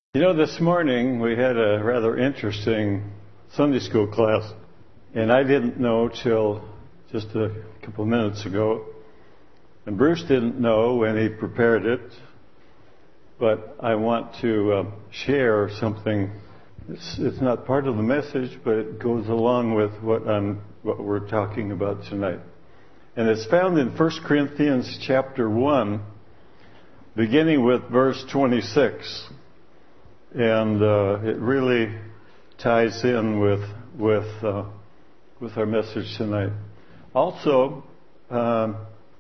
You know, this morning we had a rather interesting Sunday school class, and I didn't know till just a couple of minutes ago, and Bruce didn't know when he prepared it, but I want to share something. It's not part of the message, but it goes along with what we're talking about tonight. And it's found in 1 Corinthians chapter 1, beginning with verse 26. And it really ties in with our message tonight. Also, I've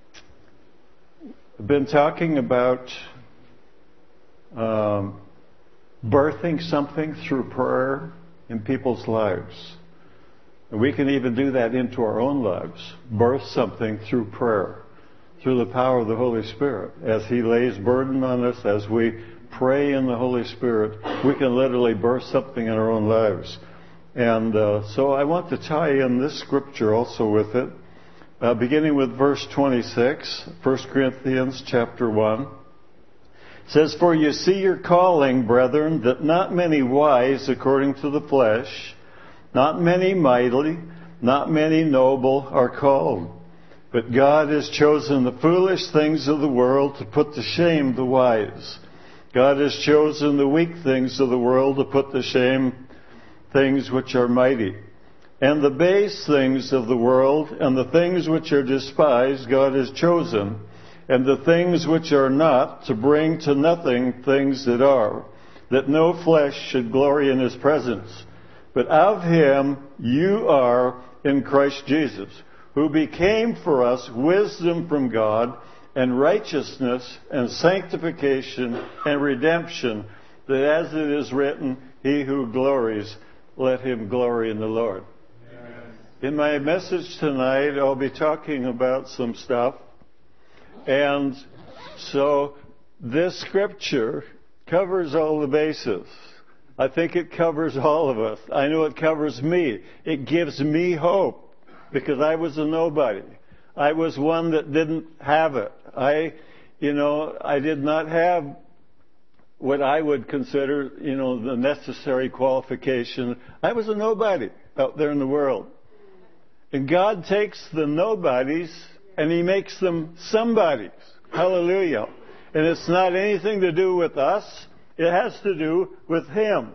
been talking about birthing something through prayer in people's lives. And we can even do that into our own lives. Birth something through prayer, through the power of the Holy Spirit. As He lays burden on us, as we pray in the Holy Spirit, we can literally birth something in our own lives. And so I want to tie in this scripture also with it, beginning with verse 26, 1 Corinthians chapter 1. It says, "For you see your calling, brethren, that not many wise according to the flesh, not many mighty, not many noble are called. But God has chosen the foolish things of the world to put to shame the wise. God has chosen the weak things of the world to put to shame things which are mighty. And the base things of the world and the things which are despised God has chosen, and the things which are not, to bring to nothing things that are, that no flesh should glory in His presence. But of Him you are in Christ Jesus, who became for us wisdom from God, and righteousness and sanctification and redemption, that as it is written, he who glories, let him glory in the Lord." Amen. In my message tonight, I'll be talking about some stuff. And so this scripture covers all the bases. I think it covers all of us. I know it covers me. It gives me hope, because I was a nobody. I was one that didn't have it. I did not have what I would consider, the necessary qualification. I was a nobody out there in the world. And God takes the nobodies and He makes them somebodies. Hallelujah. And it's not anything to do with us. It has to do with Him.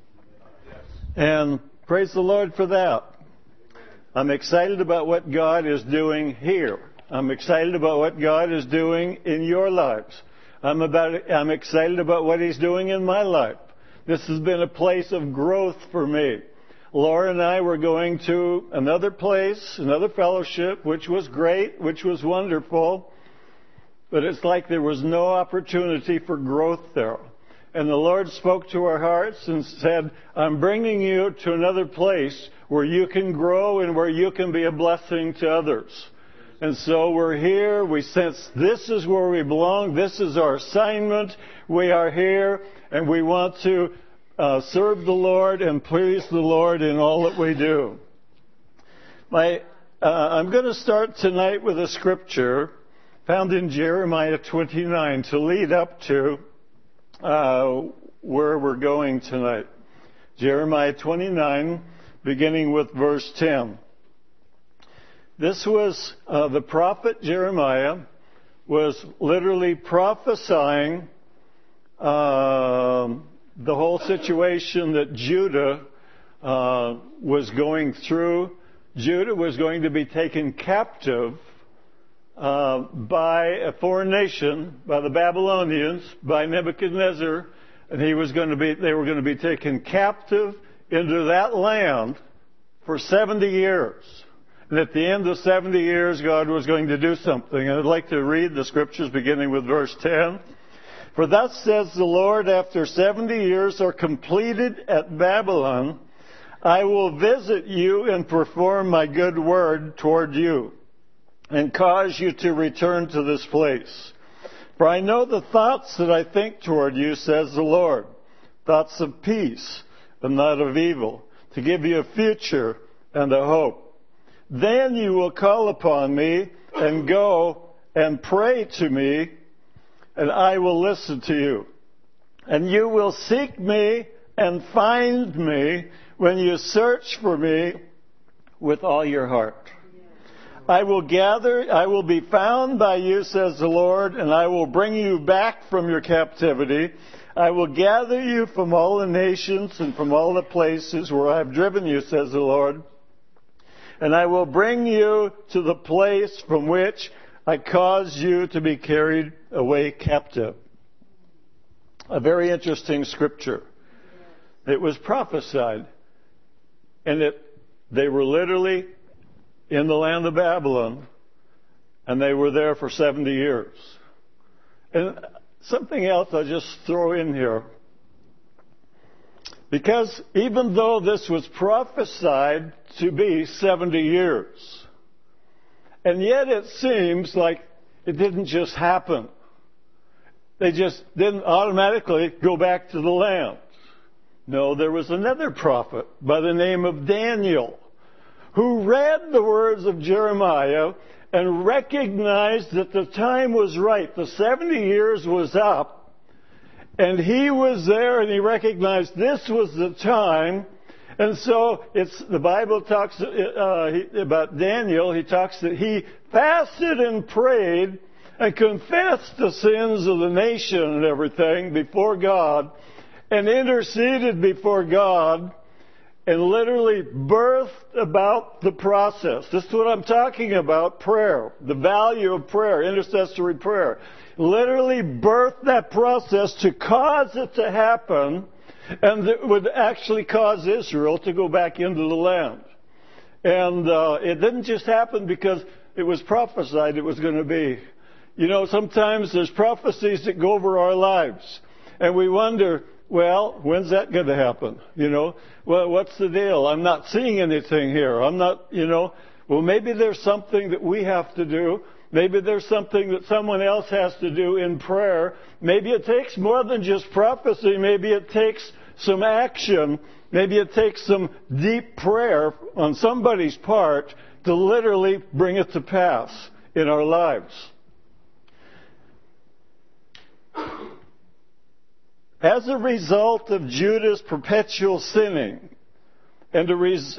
And praise the Lord for that. I'm excited about what God is doing here. I'm excited about what God is doing in your lives. I'm excited about what He's doing in my life. This has been a place of growth for me. Laura and I were going to another place, another fellowship, which was great, which was wonderful. But it's like there was no opportunity for growth there. And the Lord spoke to our hearts and said, "I'm bringing you to another place where you can grow and where you can be a blessing to others." And so we're here. We sense this is where we belong. This is our assignment. We are here, and we want to serve the Lord and please the Lord in all that we do. I'm going to start tonight with a scripture found in Jeremiah 29 to lead up to where we're going tonight. Jeremiah 29, beginning with verse 10. This was the prophet Jeremiah was literally prophesying the whole situation that Judah was going through. Judah was going to be taken captive by a foreign nation, by the Babylonians, by Nebuchadnezzar, and they were going to be taken captive into that land for 70 years. And at the end of 70 years, God was going to do something. And I'd like to read the scriptures beginning with verse 10. "For thus says the Lord, after 70 years are completed at Babylon, I will visit you and perform my good word toward you, and cause you to return to this place. For I know the thoughts that I think toward you, says the Lord, thoughts of peace and not of evil, to give you a future and a hope. Then you will call upon me and go and pray to me, and I will listen to you. And you will seek me and find me when you search for me with all your heart. I will be found by you, says the Lord, and I will bring you back from your captivity. I will gather you from all the nations and from all the places where I have driven you, says the Lord. And I will bring you to the place from which I caused you to be carried away captive. A very interesting scripture. It was prophesied. And they were literally in the land of Babylon, and they were there for 70 years. And something else I'll just throw in here. Because even though this was prophesied to be 70 years, and yet it seems like it didn't just happen. They just didn't automatically go back to the land. No, there was another prophet by the name of Daniel who read the words of Jeremiah and recognized that the time was right. The 70 years was up, and he was there, and he recognized this was the time. And so the Bible talks about Daniel. He talks that he fasted and prayed and confessed the sins of the nation and everything before God, and interceded before God, and literally birthed about the process. This is what I'm talking about, prayer, the value of prayer, intercessory prayer. Literally birthed that process to cause it to happen, and it would actually cause Israel to go back into the land. And it didn't just happen because it was prophesied it was going to be. You know, sometimes there's prophecies that go over our lives, and we wonder, well, when's that going to happen? You know, well, what's the deal? I'm not seeing anything here. I'm not, well, maybe there's something that we have to do. Maybe there's something that someone else has to do in prayer. Maybe it takes more than just prophecy. Maybe it takes some action. Maybe it takes some deep prayer on somebody's part to literally bring it to pass in our lives. As a result of Judah's perpetual sinning and the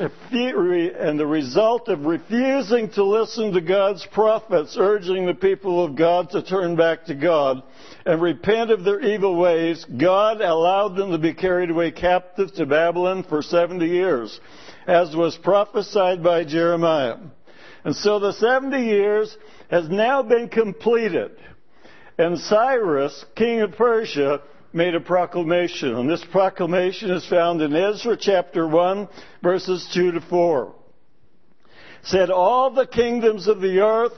result of refusing to listen to God's prophets urging the people of God to turn back to God and repent of their evil ways, God allowed them to be carried away captive to Babylon for 70 years, as was prophesied by Jeremiah. And so the 70 years has now been completed. And Cyrus, king of Persia, made a proclamation. And this proclamation is found in Ezra chapter 1, verses 2 to 4. It said, all the kingdoms of the earth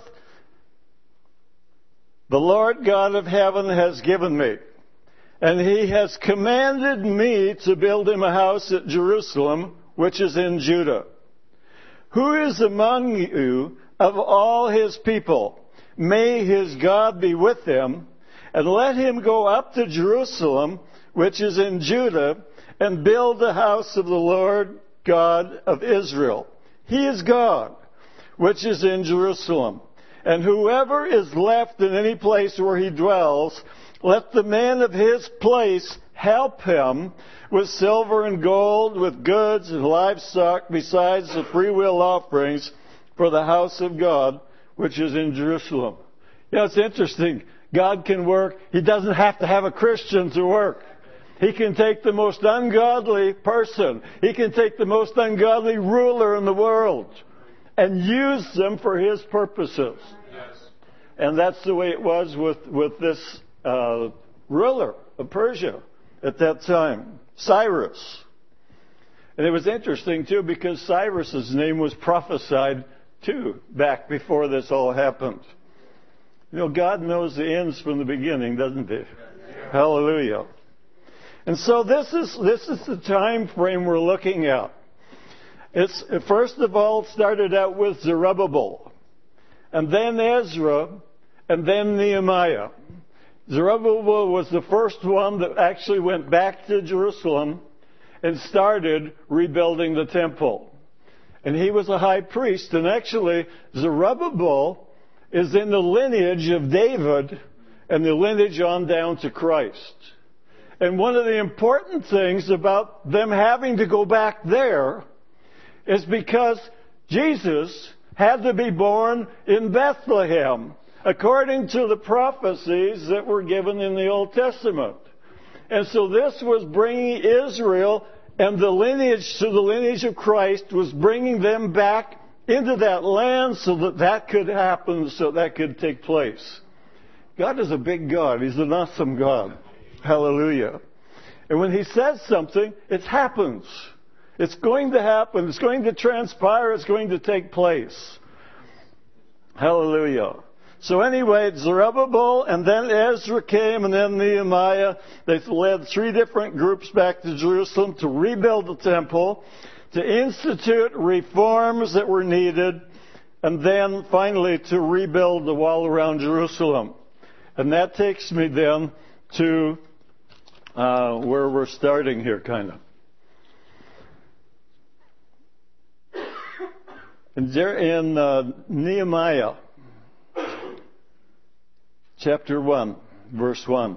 the Lord God of heaven has given me. And he has commanded me to build him a house at Jerusalem, which is in Judah. Who is among you of all his people? May his God be with him. And let him go up to Jerusalem, which is in Judah, and build the house of the Lord God of Israel. He is God, which is in Jerusalem. And whoever is left in any place where he dwells, let the man of his place help him with silver and gold, with goods and livestock, besides the freewill offerings for the house of God, which is in Jerusalem. It's interesting. God can work. He doesn't have to have a Christian to work. He can take the most ungodly person. He can take the most ungodly ruler in the world and use them for his purposes. Yes. And that's the way it was with this ruler of Persia at that time, Cyrus. And it was interesting, too, because Cyrus's name was prophesied, too, back before this all happened. God knows the ends from the beginning, doesn't he? Yeah. Hallelujah. And so this is the time frame we're looking at. It's first of all started out with Zerubbabel, and then Ezra, and then Nehemiah. Zerubbabel was the first one that actually went back to Jerusalem and started rebuilding the temple. And he was a high priest, and actually Zerubbabel is in the lineage of David and the lineage on down to Christ. And one of the important things about them having to go back there is because Jesus had to be born in Bethlehem, according to the prophecies that were given in the Old Testament. And so this was bringing Israel and the lineage of Christ was bringing them back into that land so that that could happen, so that could take place. God is a big God. He's an awesome God. Hallelujah. And when He says something, it happens. It's going to happen. It's going to transpire. It's going to take place. Hallelujah. So anyway, Zerubbabel and then Ezra came and then Nehemiah. They led 3 different groups back to Jerusalem to rebuild the temple, to institute reforms that were needed, and then finally to rebuild the wall around Jerusalem. And that takes me then to where we're starting here, kind of. And there in Nehemiah, chapter 1, verse 1.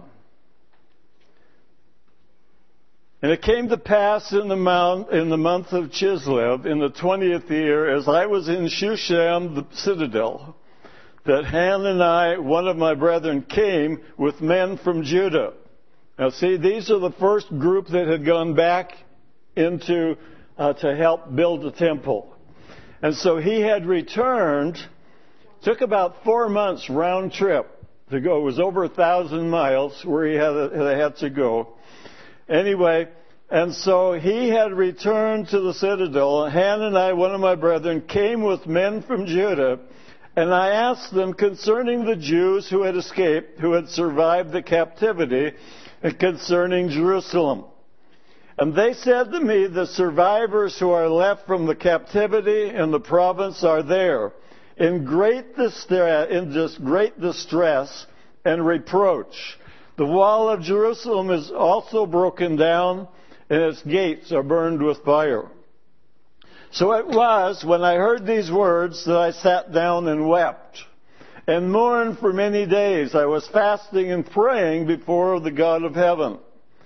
And it came to pass in the month of Chislev, in the 20th year, as I was in Shushan, the citadel, that Hanani, one of my brethren, came with men from Judah. Now see, these are the first group that had gone back into to help build the temple. And so he had returned, took about 4 months round trip to go. It was over 1,000 miles where he had to go. Anyway, and so he had returned to the citadel. Hanani, one of my brethren, came with men from Judah, and I asked them concerning the Jews who had escaped, who had survived the captivity, and concerning Jerusalem. And they said to me, the survivors who are left from the captivity in the province are there, in great distress and reproach. The wall of Jerusalem is also broken down, and its gates are burned with fire. So it was, when I heard these words, that I sat down and wept, and mourned for many days. I was fasting and praying before the God of heaven.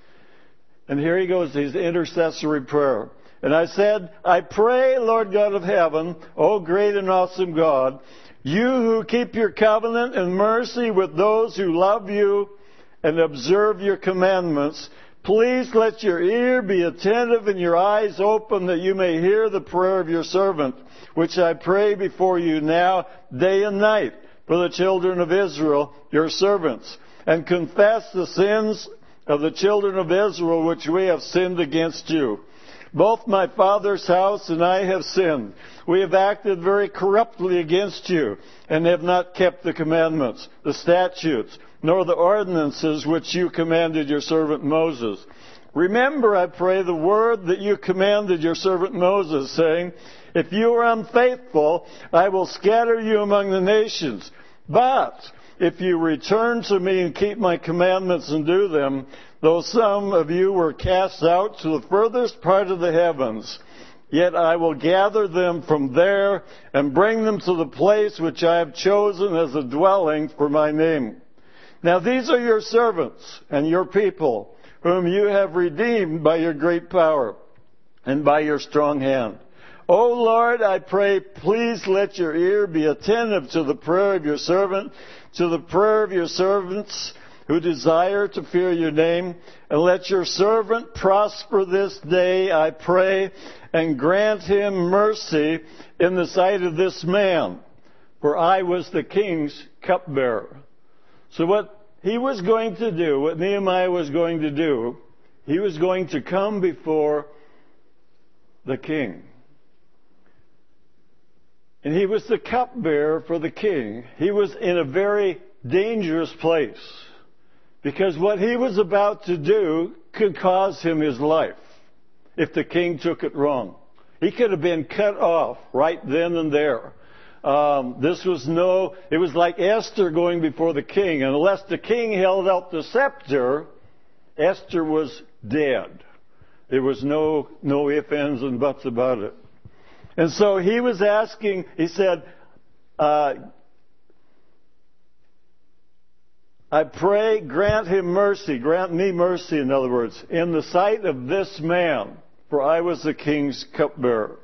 And here he goes, his intercessory prayer. And I said, I pray, Lord God of heaven, O great and awesome God, you who keep your covenant and mercy with those who love you and observe your commandments, please let your ear be attentive and your eyes open that you may hear the prayer of your servant, which I pray before you now, day and night, for the children of Israel, your servants, and confess the sins of the children of Israel which we have sinned against you. Both my father's house and I have sinned. We have acted very corruptly against you, and have not kept the commandments, the statutes, nor the ordinances which you commanded your servant Moses. Remember, I pray, the word that you commanded your servant Moses, saying, if you are unfaithful, I will scatter you among the nations. But if you return to me and keep my commandments and do them, though some of you were cast out to the furthest part of the heavens, yet I will gather them from there and bring them to the place which I have chosen as a dwelling for my name. Now these are your servants and your people, whom you have redeemed by your great power and by your strong hand. O Lord, I pray, please let your ear be attentive to the prayer of your servant, to the prayer of your servants who desire to fear your name, and let your servant prosper this day, I pray, and grant him mercy in the sight of this man, for I was the king's cupbearer. So what he was going to do, what Nehemiah was going to do, he was going to come before the king. And he was the cupbearer for the king. He was in a very dangerous place, because what he was about to do could cause him his life if the king took it wrong. He could have been cut off right then and there. It was like Esther going before the king. And unless the king held out the scepter, Esther was dead. There was no ifs, ands, and buts about it. And so he was asking, he said, I pray, grant him mercy, grant me mercy, in other words, in the sight of this man, for I was the king's cupbearer.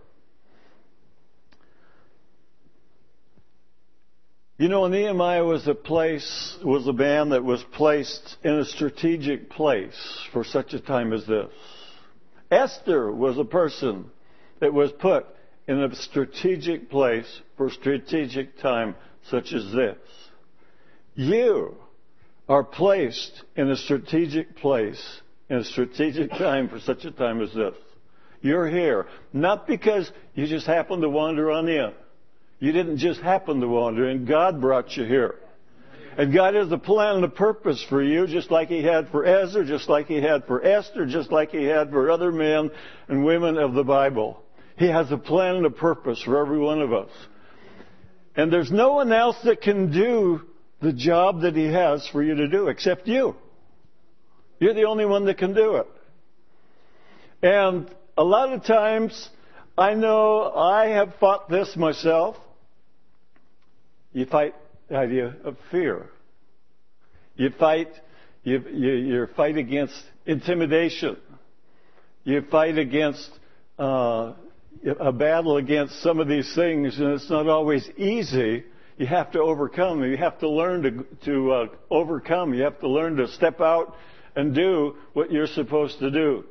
You know, Nehemiah was a man that was placed in a strategic place for such a time as this. Esther was a person that was put in a strategic place for strategic time such as this. You are placed in a strategic place in a strategic time for such a time as this. You're here, not because you just happened to wander on in. You didn't just happen to wander in. God brought you here. And God has a plan and a purpose for you, just like He had for Ezra, just like He had for Esther, just like He had for other men and women of the Bible. He has a plan and a purpose for every one of us. And there's no one else that can do the job that He has for you to do except you. You're the only one that can do it. And a lot of times, I know I have fought this myself. You fight the idea of fear. You fight against intimidation. You fight against a battle against some of these things, and it's not always easy. You have to overcome. You have to learn to overcome. You have to learn to step out and do what you're supposed to do.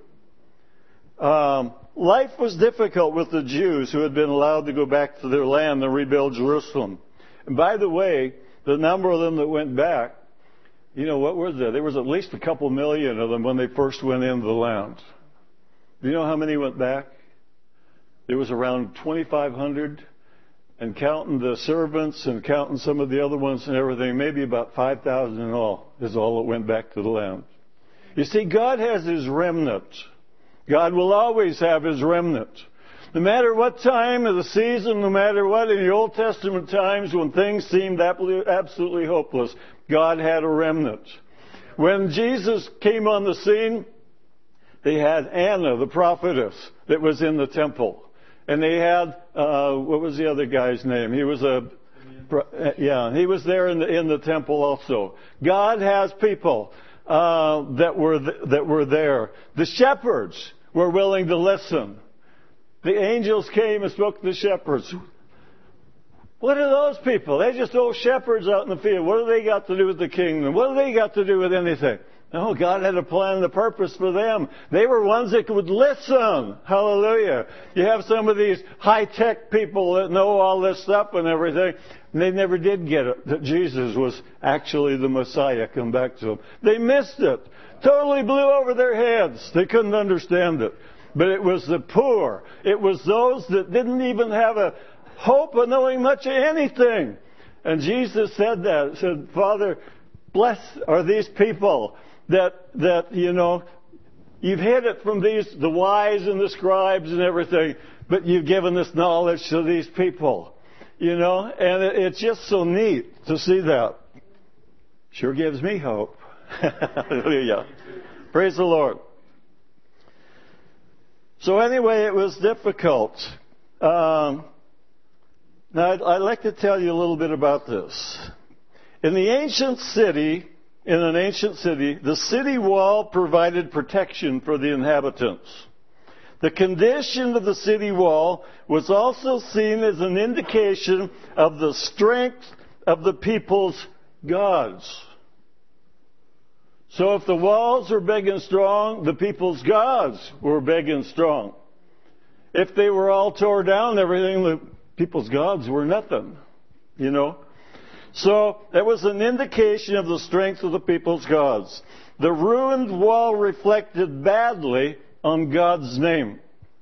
Life was difficult with the Jews who had been allowed to go back to their land and rebuild Jerusalem. And by the way, the number of them that went back, you know, what was there? There was at least a couple million of them when they first went into the land. Do you know how many went back? There was around 2,500, and counting the servants and counting some of the other ones and everything, maybe about 5,000 in all is all that went back to the land. You see, God has His remnant. God will always have His remnant. No matter what time of the season, no matter what, in the Old Testament times when things seemed absolutely hopeless, God had a remnant. When Jesus came on the scene, they had Anna, the prophetess, that was in the temple. And they had, what was the other guy's name? He was he was there in the temple also. God has people that were there. The shepherds were willing to listen. The angels came and spoke to the shepherds. What are those people? They're just old shepherds out in the field. What do they got to do with the kingdom? What do they got to do with anything? No, God had a plan and a purpose for them. They were ones that would listen. Hallelujah. You have some of these high-tech people that know all this stuff and everything, and they never did get it, that Jesus was actually the Messiah come back to them. They missed it. Totally blew over their heads. They couldn't understand it. But it was the poor. It was those that didn't even have a hope of knowing much of anything. And Jesus said that. He said, Father, blessed are these people that you know, you've hid it from the wise and the scribes and everything, but you've given this knowledge to these people. You know, and it's just so neat to see that. Sure gives me hope. Hallelujah. Praise the Lord. So anyway, it was difficult. Now, I'd like to tell you a little bit about this. In an ancient city, the city wall provided protection for the inhabitants. The condition of the city wall was also seen as an indication of the strength of the people's gods. So if the walls were big and strong, the people's gods were big and strong. If they were all tore down, everything, the people's gods were nothing, you know. So it was an indication of the strength of the people's gods. The ruined wall reflected badly on God's name.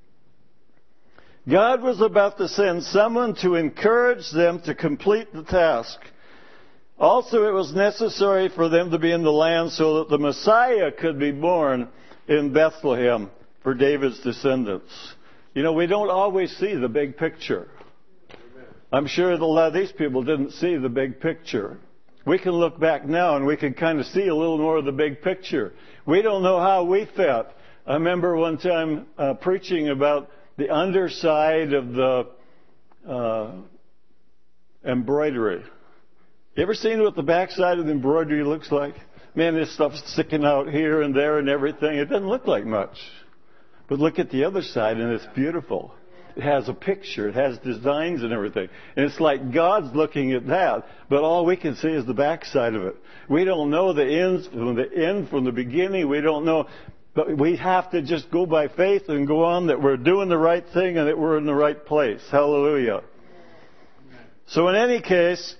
God was about to send someone to encourage them to complete the task. Also, it was necessary for them to be in the land so that the Messiah could be born in Bethlehem for David's descendants. You know, we don't always see the big picture. I'm sure that a lot of these people didn't see the big picture. We can look back now and we can kind of see a little more of the big picture. We don't know how we fit. I remember one time preaching about the underside of the embroidery. You ever seen what the backside of the embroidery looks like? Man, this stuff's sticking out here and there and everything. It doesn't look like much. But look at the other side, and it's beautiful. It has a picture. It has designs and everything. And it's like God's looking at that, but all we can see is the backside of it. We don't know the end from the beginning. We don't know. But we have to just go by faith and go on that we're doing the right thing and that we're in the right place. Hallelujah. So in any case,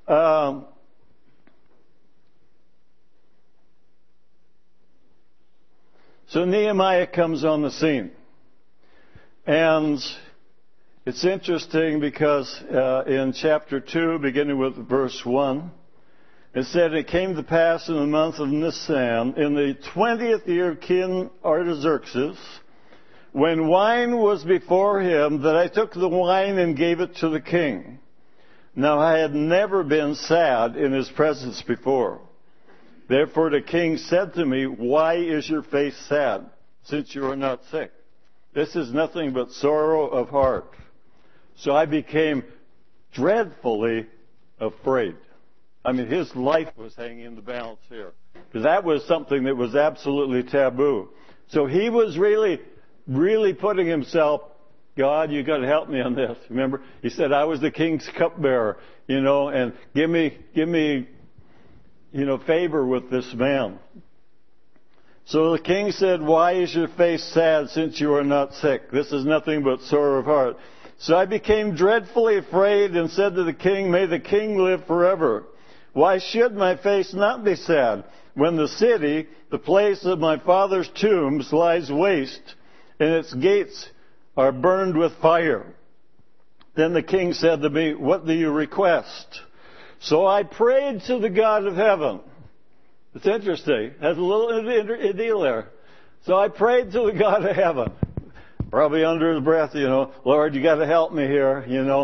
so Nehemiah comes on the scene. And it's interesting because in chapter 2, beginning with verse 1, it said, "It came to pass in the month of Nisan, in the 20th year of King Artaxerxes, when wine was before him, that I took the wine and gave it to the king. Now I had never been sad in his presence before. Therefore the king said to me, 'Why is your face sad, since you are not sick? This is nothing but sorrow of heart.' So I became dreadfully afraid." I mean, his life was hanging in the balance here. Because that was something that was absolutely taboo. So he was really putting himself, "God, you got to help me on this." Remember, he said, "I was the king's cupbearer, and give me, favor with this man." So the king said, "Why is your face sad since you are not sick? This is nothing but sorrow of heart." So I became dreadfully afraid and said to the king, "May the king live forever. Why should my face not be sad when the city, the place of my father's tombs, lies waste and its gates are burned with fire?" Then the king said to me, "What do you request?" So I prayed to the God of heaven. It's interesting. It has a little deal there. So I prayed to the God of heaven. Probably under his breath, "Lord, you got to help me here,"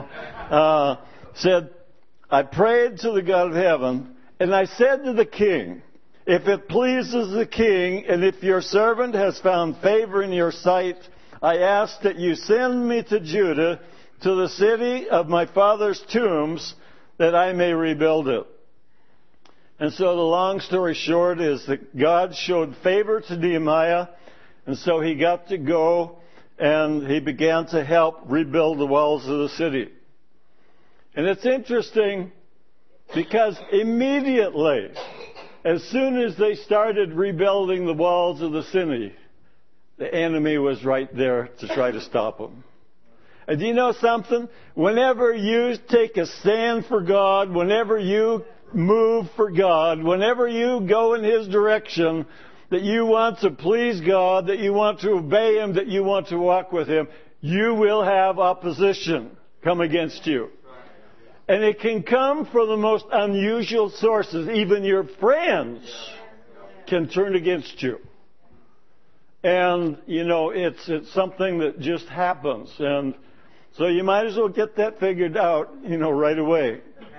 Said, I prayed to the God of heaven, and I said to the king, "If it pleases the king, and if your servant has found favor in your sight, I ask that you send me to Judah, to the city of my father's tombs, that I may rebuild it." And so the long story short is that God showed favor to Nehemiah, and so he got to go, and he began to help rebuild the walls of the city. And it's interesting because immediately, as soon as they started rebuilding the walls of the city, the enemy was right there to try to stop them. And do you know something? Whenever you take a stand for God, whenever you move for God, whenever you go in His direction, that you want to please God, that you want to obey Him, that you want to walk with Him, you will have opposition come against you. And it can come from the most unusual sources. Even your friends can turn against you. And, it's something that just happens. And so you might as well get that figured out, right away.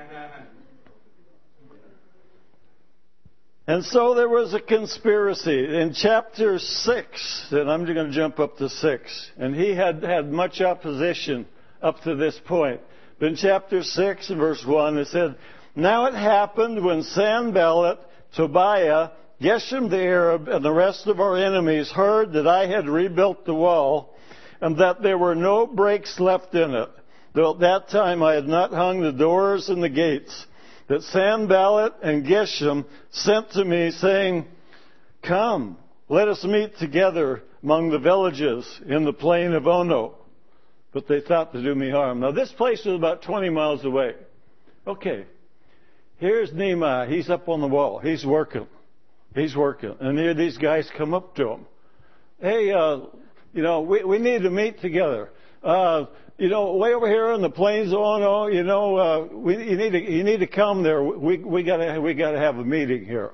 And so there was a conspiracy. In chapter 6, and I'm going to jump up to 6, and he had much opposition up to this point. But in chapter 6, verse 1, it said, "Now it happened when Sanballat, Tobiah, Geshem the Arab, and the rest of our enemies heard that I had rebuilt the wall, and that there were no breaks left in it, though at that time I had not hung the doors and the gates, that Sanballat and Geshem sent to me, saying, 'Come, let us meet together among the villages in the plain of Ono.' But they thought to do me harm." Now this place was about 20 miles away. Okay, here's Nehemiah. He's up on the wall. He's working. And here these guys come up to him. "Hey, we need to meet together. Way over here in the plains of Ono, you need to come there. We gotta have a meeting here."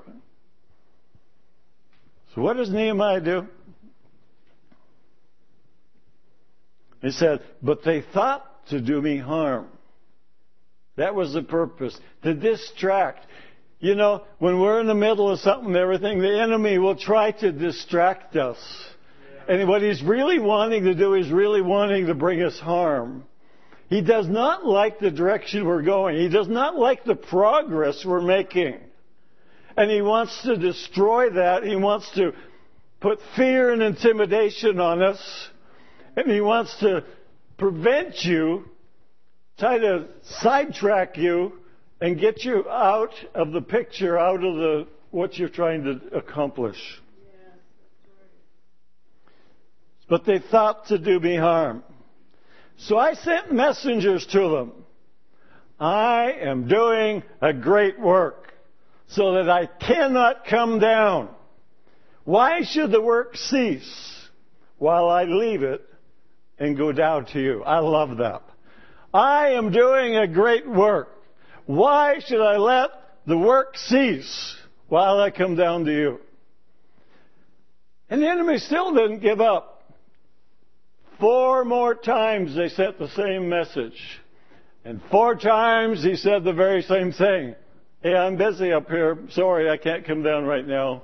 So what does Nehemiah do? He said, "But they thought to do me harm." That was the purpose, to distract. When we're in the middle of something and everything, the enemy will try to distract us. Yeah. And what he's really wanting to do is really wanting to bring us harm. He does not like the direction we're going. He does not like the progress we're making. And he wants to destroy that. He wants to put fear and intimidation on us. And he wants to prevent you, try to sidetrack you, and get you out of the picture, out of what you're trying to accomplish. But they thought to do me harm. So I sent messengers to them. I am doing a great work, so that I cannot come down. Why should the work cease while I leave it and go down to you? I love that. I am doing a great work. Why should I let the work cease while I come down to you? And the enemy still didn't give up. 4 more times they sent the same message. And 4 times he said the very same thing. Hey, I'm busy up here. Sorry, I can't come down right now.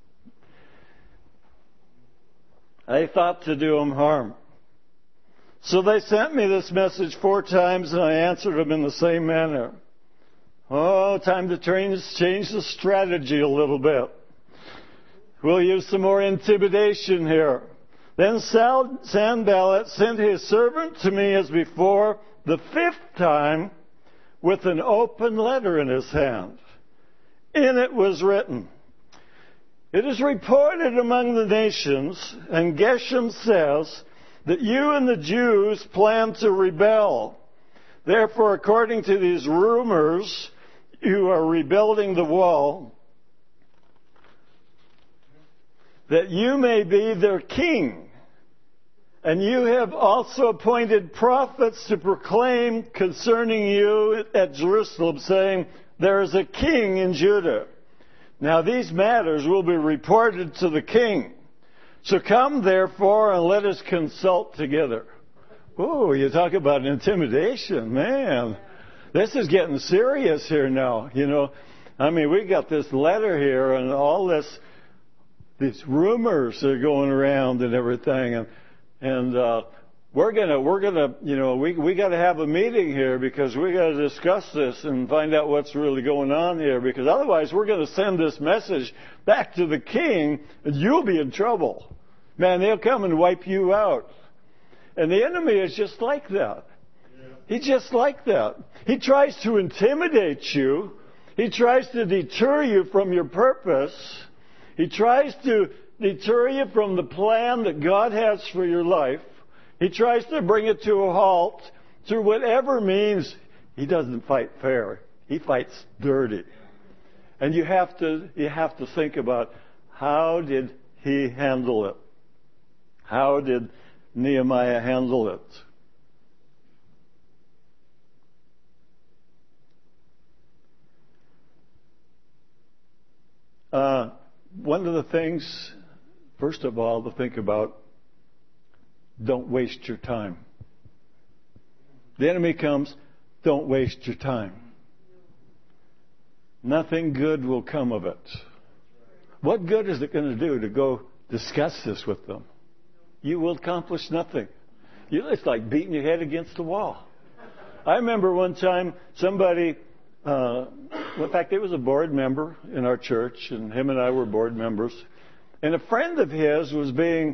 They thought to do him harm. So they sent me this message 4 times, and I answered them in the same manner. Oh, time to change the strategy a little bit. We'll use some more intimidation here. Then Sanballat sent his servant to me as before, the 5th time, with an open letter in his hand. In it was written, "It is reported among the nations, and Geshem says, that you and the Jews plan to rebel. Therefore, according to these rumors, you are rebuilding the wall, that you may be their king. And you have also appointed prophets to proclaim concerning you at Jerusalem, saying, there is a king in Judah. Now these matters will be reported to the king. So come, therefore, and let us consult together." Oh, you talk about intimidation, man. This is getting serious here now. We got this letter here and all these rumors that are going around and everything, and we're gonna, we got to have a meeting here because we got to discuss this and find out what's really going on here, because otherwise we're going to send this message back to the king and you'll be in trouble. Man, they'll come and wipe you out. And the enemy is just like that. He's just like that. He tries to intimidate you. He tries to deter you from your purpose. He tries to deter you from the plan that God has for your life. He tries to bring it to a halt through whatever means. He doesn't fight fair. He fights dirty. And you have to think about, how did he handle it? How did Nehemiah handle it? One of the things, first of all, to think about, don't waste your time. The enemy comes, don't waste your time. Nothing good will come of it. What good is it going to do to go discuss this with them? You will accomplish nothing. It's like beating your head against the wall. I remember one time somebody, in fact, it was a board member in our church, and him and I were board members. And a friend of his was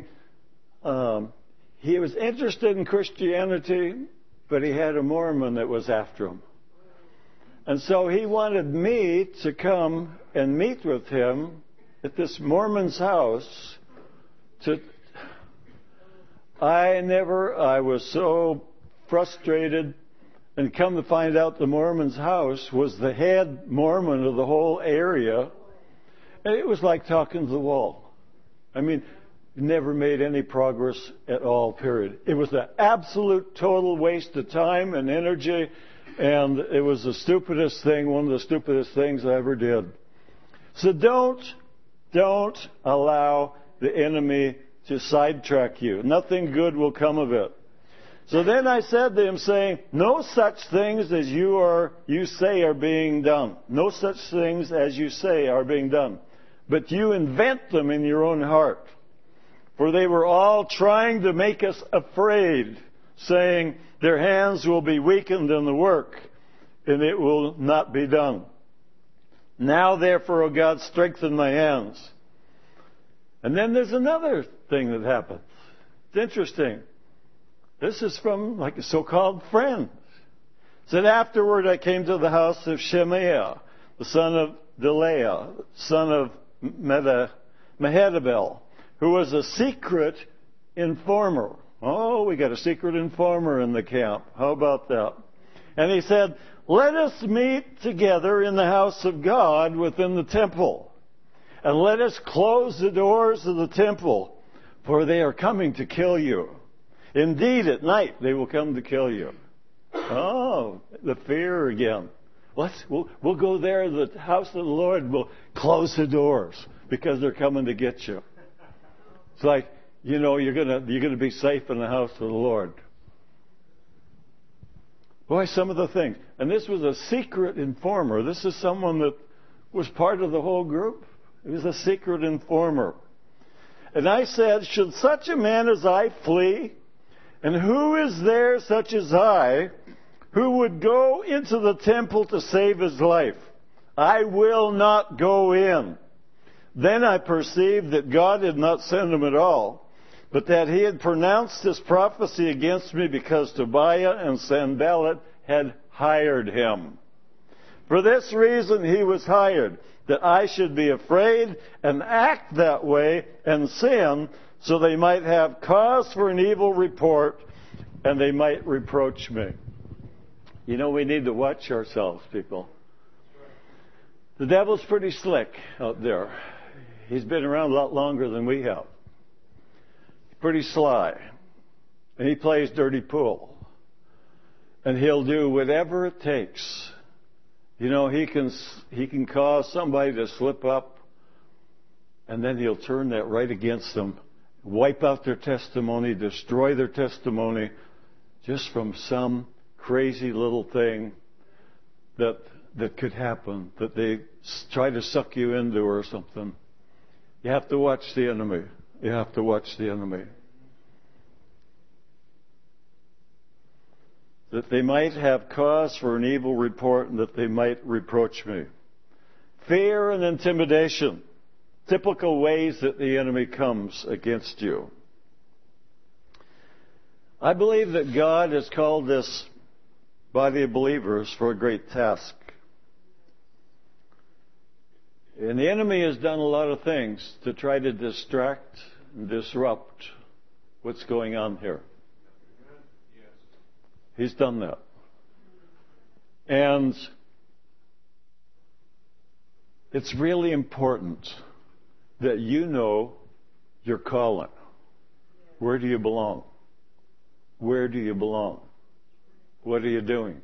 he was interested in Christianity, but he had a Mormon that was after him. And so he wanted me to come and meet with him at this Mormon's house. I was so frustrated, and come to find out the Mormon's house was the head Mormon of the whole area. And it was like talking to the wall. Never made any progress at all, period. It was an absolute total waste of time and energy, and it was the stupidest thing, one of the stupidest things I ever did. So don't allow the enemy to sidetrack you. Nothing good will come of it. So then I said to him, saying, no such things as you say are being done. No such things as you say are being done. But you invent them in your own heart. For they were all trying to make us afraid, saying, their hands will be weakened in the work, and it will not be done. Now, therefore, O God, strengthen my hands. And then there's another thing that happens. It's interesting. This is from like a so-called friend. It said, afterward I came to the house of Shemaiah, the son of Delaiah, son of Mehetabel, who was a secret informer. Oh, we got a secret informer in the camp. How about that? And he said, let us meet together in the house of God within the temple, and let us close the doors of the temple, for they are coming to kill you. Indeed, at night they will come to kill you. Oh, the fear again. We'll go there to the house of the Lord. We'll close the doors because they're coming to get you. It's like, you know, you're gonna be safe in the house of the Lord. Boy, some of the things. And this was a secret informer. This is someone that was part of the whole group. He was a secret informer. And I said, should such a man as I flee? And who is there such as I who would go into the temple to save his life? I will not go in. Then I perceived that God had not sent him at all, but that he had pronounced this prophecy against me because Tobiah and Sanballat had hired him. For this reason he was hired, that I should be afraid and act that way and sin, so they might have cause for an evil report and they might reproach me. You know, we need to watch ourselves, people. The devil's pretty slick out there. He's been around a lot longer than we have. Pretty sly. And he plays dirty pool. And he'll do whatever it takes. You know, he can cause somebody to slip up, and then he'll turn that right against them, wipe out their testimony, destroy their testimony, just from some crazy little thing that could happen, that they try to suck you into or something. You have to watch the enemy. You have to watch the enemy. That they might have cause for an evil report and that they might reproach me. Fear and intimidation. Typical ways that the enemy comes against you. I believe that God has called this body of believers for a great task. And the enemy has done a lot of things to try to distract and disrupt what's going on here. He's done that. And it's really important that you know your calling. Where do you belong? Where do you belong? What are you doing?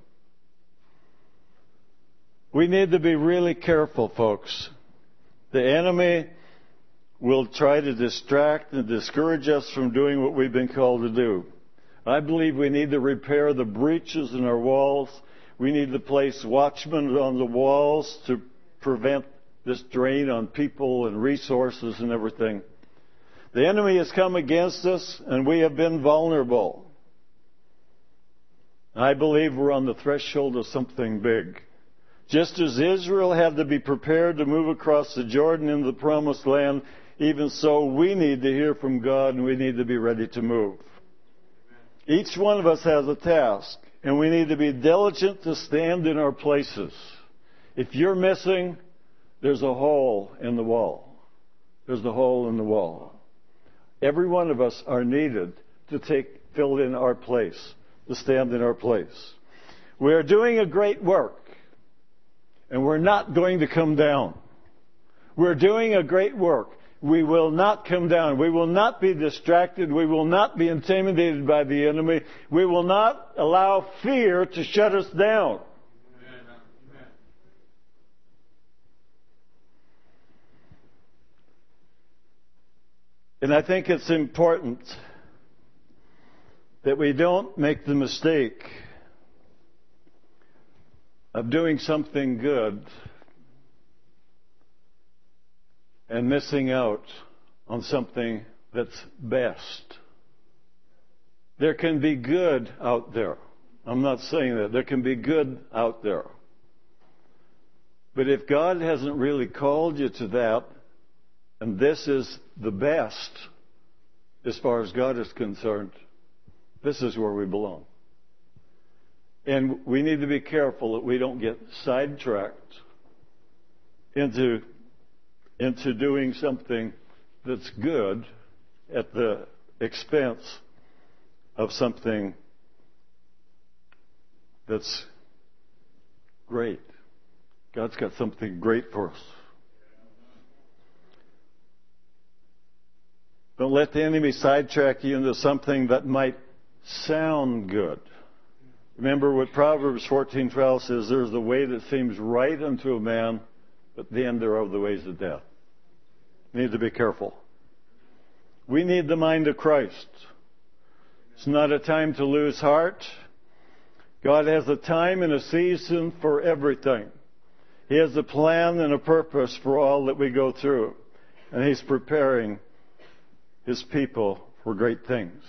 We need to be really careful, folks. The enemy will try to distract and discourage us from doing what we've been called to do. I believe we need to repair the breaches in our walls. We need to place watchmen on the walls to prevent this drain on people and resources and everything. The enemy has come against us, and we have been vulnerable. I believe we're on the threshold of something big. Just as Israel had to be prepared to move across the Jordan into the Promised Land, even so we need to hear from God, and we need to be ready to move. Each one of us has a task, and we need to be diligent to stand in our places. If you're missing, there's a hole in the wall. There's a hole in the wall. Every one of us are needed to fill in our place, to stand in our place. We are doing a great work, and we're not going to come down. We're doing a great work. We will not come down. We will not be distracted. We will not be intimidated by the enemy. We will not allow fear to shut us down. Amen. And I think it's important that we don't make the mistake of doing something good and missing out on something that's best. There can be good out there. I'm not saying that. There can be good out there. But if God hasn't really called you to that, and this is the best as far as God is concerned, this is where we belong. And we need to be careful that we don't get sidetracked into doing something that's good at the expense of something that's great. God's got something great for us. Don't let the enemy sidetrack you into something that might sound good. Remember what Proverbs 14:12 says, there's a way that seems right unto a man, but the end thereof the ways of death. We need to be careful. We need the mind of Christ. It's not a time to lose heart. God has a time and a season for everything. He has a plan and a purpose for all that we go through. And He's preparing His people for great things.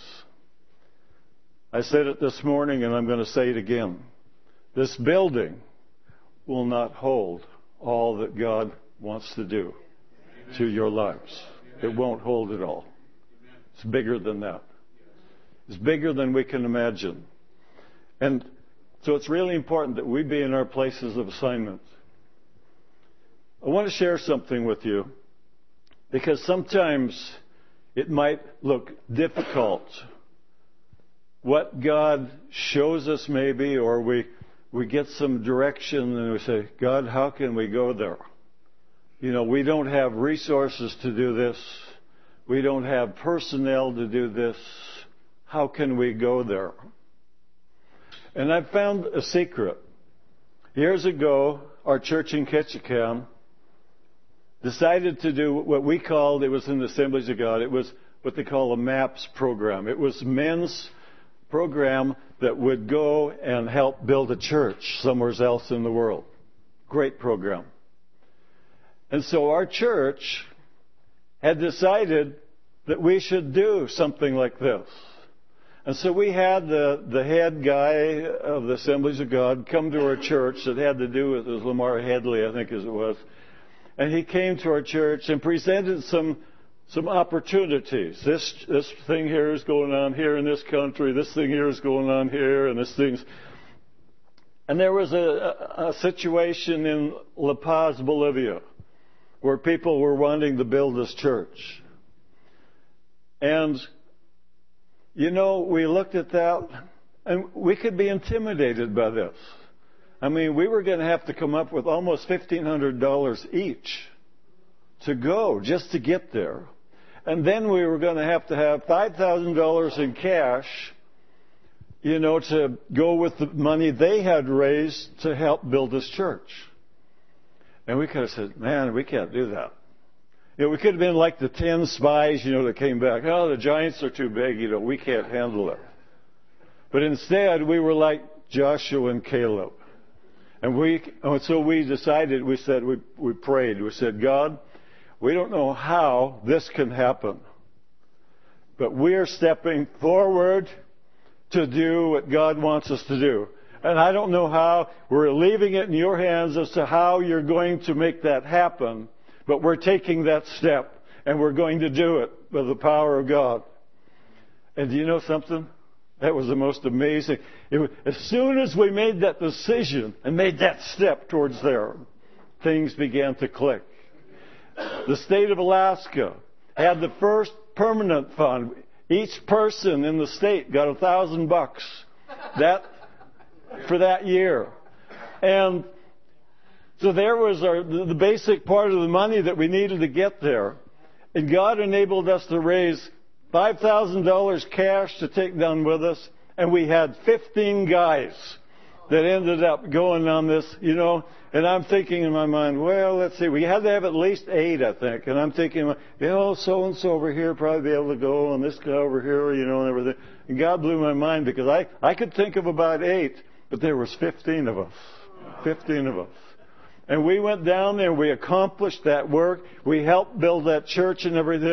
I said it this morning and I'm going to say it again. This building will not hold all that God wants to do to your lives. It won't hold it all. It's bigger than that. It's bigger than we can imagine. And so it's really important that we be in our places of assignment. I want to share something with you because sometimes it might look difficult. What God shows us maybe, or we get some direction and we say, God, how can we go there? You know, we don't have resources to do this. We don't have personnel to do this. How can we go there? And I found a secret. Years ago, our church in Ketchikan decided to do what we called, it was in the Assemblies of God, it was what they call a MAPS program. It was men's program that would go and help build a church somewhere else in the world. Great program. And so our church had decided that we should do something like this. And so we had the head guy of the Assemblies of God come to our church that had to do with, it was Lamar Headley, I think as it was. And he came to our church and presented some opportunities. This thing here is going on here in this country. This thing here is going on here, and this thing's. And there was a situation in La Paz, Bolivia, where people were wanting to build this church. And, you know, we looked at that, and we could be intimidated by this. I mean, we were going to have to come up with almost $1,500 each to go, just to get there. And then we were going to have $5,000 in cash, you know, to go with the money they had raised to help build this church. And we could have said, man, we can't do that. You know, we could have been like the 10 spies, you know, that came back. Oh, the giants are too big, you know, we can't handle it. But instead, we were like Joshua and Caleb. And so we decided, we prayed, we said, God, we don't know how this can happen, but we're stepping forward to do what God wants us to do. And I don't know how. We're leaving it in your hands as to how you're going to make that happen, but we're taking that step, and we're going to do it with the power of God. And do you know something? That was the most amazing. As soon as we made that decision and made that step towards there, things began to click. The state of Alaska had the first permanent fund. Each person in the state got $1,000 for that year. And so there was the basic part of the money that we needed to get there. And God enabled us to raise $5,000 cash to take down with us. And we had 15 guys that ended up going on this, you know. And I'm thinking in my mind, well, let's see, we had to have at least 8, I think. And I'm thinking, you know, so-and-so over here probably be able to go, and this guy over here, you know, and everything. And God blew my mind because I could think of about 8, but there was 15 of us. 15 of us. And we went down there, we accomplished that work. We helped build that church and everything.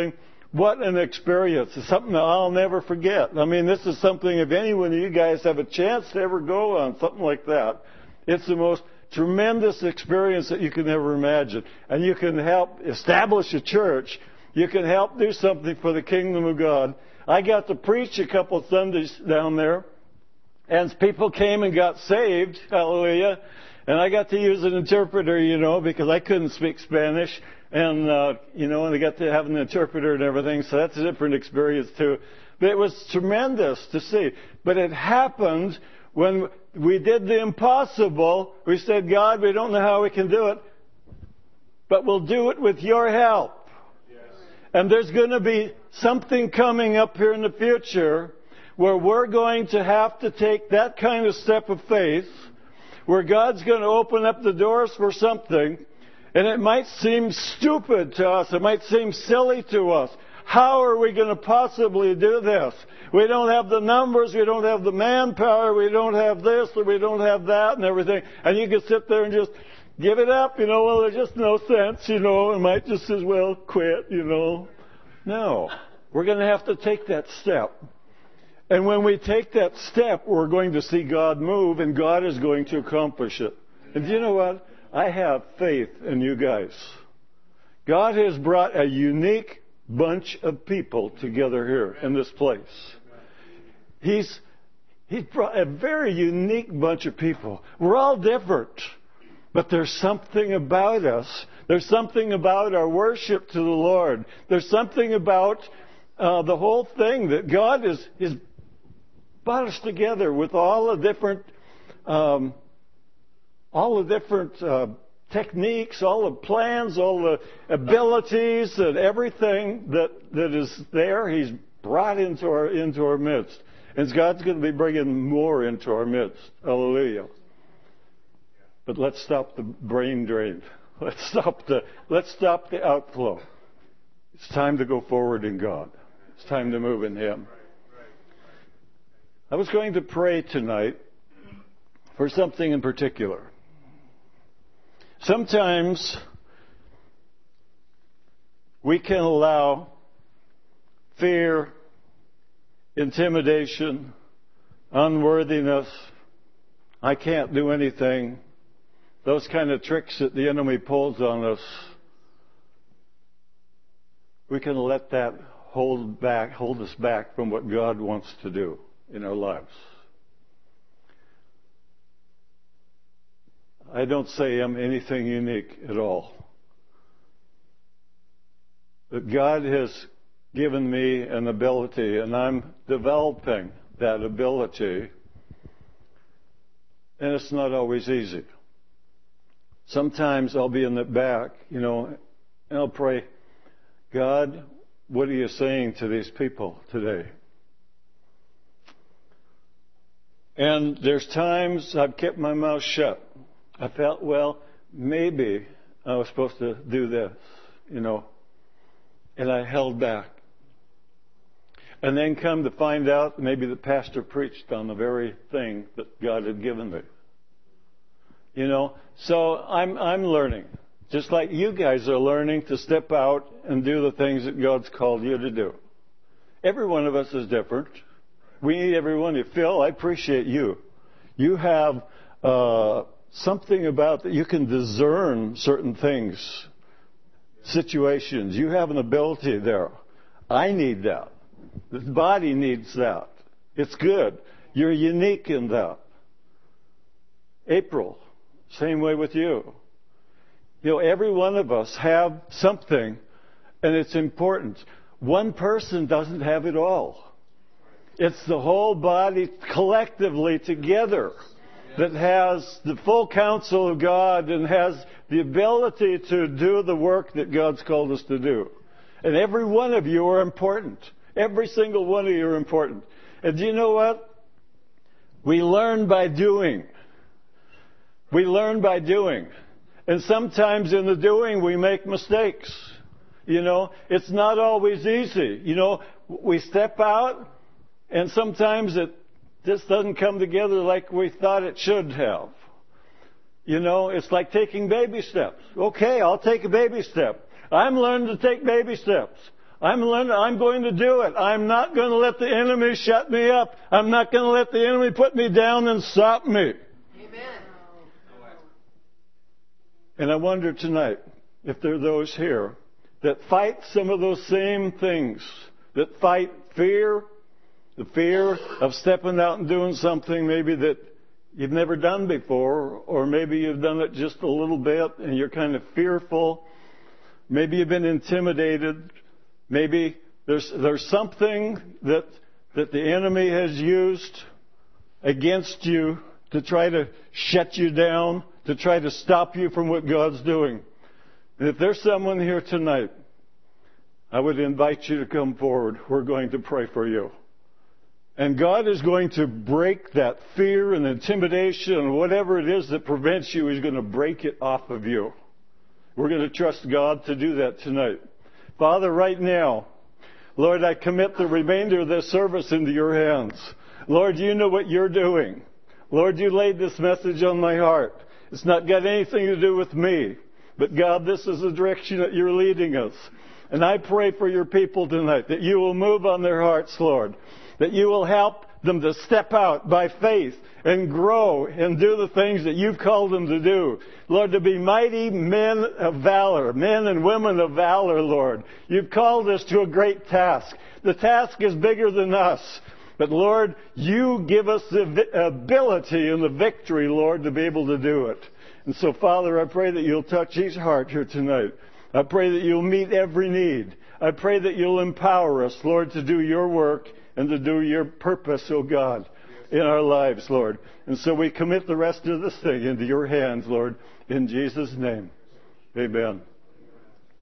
what an experience. It's something that I'll never forget. I mean, this is something, if any one of you guys have a chance to ever go on something like that, it's the most tremendous experience that you can ever imagine. And you can help establish a church. You can help do something for the kingdom of God. I got to preach a couple Sundays down there, and people came and got saved. Hallelujah. And I got to use an interpreter, because I couldn't speak Spanish. And, and I got to have an interpreter and everything. So that's a different experience too. But it was tremendous to see. But it happened when we did the impossible. We said, God, we don't know how we can do it, but we'll do it with your help. Yes. And there's going to be something coming up here in the future where we're going to have to take that kind of step of faith, where God's going to open up the doors for something, and it might seem stupid to us. It might seem silly to us. How are we going to possibly do this? We don't have the numbers, we don't have the manpower, we don't have this, or we don't have that and everything. And you can sit there and just give it up, well, there's just no sense, I might just as well quit, No. We're going to have to take that step. And when we take that step, we're going to see God move, and God is going to accomplish it. And do you know what? I have faith in you guys. God has brought a unique bunch of people together here in this place. He's brought a very unique bunch of people. We're all different, but there's something about us. There's something about our worship to the Lord. There's something about the whole thing that God is brought us together with all the different techniques, all the plans, all the abilities, and everything that is there. He's brought into our midst, and God's going to be bringing more into our midst. Hallelujah! But let's stop the brain drain. Let's stop the outflow. It's time to go forward in God. It's time to move in Him. I was going to pray tonight for something in particular. Sometimes we can allow fear, intimidation, unworthiness, I can't do anything, those kind of tricks that the enemy pulls on us. We can let that hold us back from what God wants to do in our lives. I don't say I'm anything unique at all. But God has given me an ability, and I'm developing that ability. And it's not always easy. Sometimes I'll be in the back, and I'll pray, God, what are you saying to these people today? And there's times I've kept my mouth shut. I felt, maybe I was supposed to do this, and I held back. And then come to find out, maybe the pastor preached on the very thing that God had given me. So I'm learning, just like you guys are learning to step out and do the things that God's called you to do. Every one of us is different. We need every one of you. Phil, I appreciate you. You have something about that you can discern certain things, situations. You have an ability there. I need that. The body needs that. It's good. You're unique in that. April, same way with you. Every one of us have something, and it's important. One person doesn't have it all. It's the whole body collectively together that has the full counsel of God and has the ability to do the work that God's called us to do. And every one of you are important. Every single one of you are important. And do you know what? We learn by doing. We learn by doing. And sometimes in the doing we make mistakes. It's not always easy. We step out and sometimes it just doesn't come together like we thought it should have. It's like taking baby steps. Okay, I'll take a baby step. I'm learning to take baby steps. I'm going to do it. I'm not going to let the enemy shut me up. I'm not going to let the enemy put me down and stop me. Amen. And I wonder tonight if there are those here that fight some of those same things, that fight fear, the fear of stepping out and doing something maybe that you've never done before, or maybe you've done it just a little bit and you're kind of fearful. Maybe you've been intimidated. Maybe there's something that the enemy has used against you to try to shut you down, to try to stop you from what God's doing. And if there's someone here tonight, I would invite you to come forward. We're going to pray for you. And God is going to break that fear and intimidation and whatever it is that prevents you. He's going to break it off of you. We're going to trust God to do that tonight. Father, right now, Lord, I commit the remainder of this service into your hands. Lord, you know what you're doing. Lord, you laid this message on my heart. It's not got anything to do with me. But God, this is the direction that you're leading us. And I pray for your people tonight that you will move on their hearts, Lord. That you will help them to step out by faith and grow and do the things that you've called them to do. Lord, to be mighty men of valor, men and women of valor, Lord. You've called us to a great task. The task is bigger than us. But Lord, you give us the ability and the victory, Lord, to be able to do it. And so, Father, I pray that you'll touch each heart here tonight. I pray that you'll meet every need. I pray that you'll empower us, Lord, to do your work and to do your purpose, oh God, in our lives, Lord. And so we commit the rest of this thing into your hands, Lord, in Jesus' name. Amen.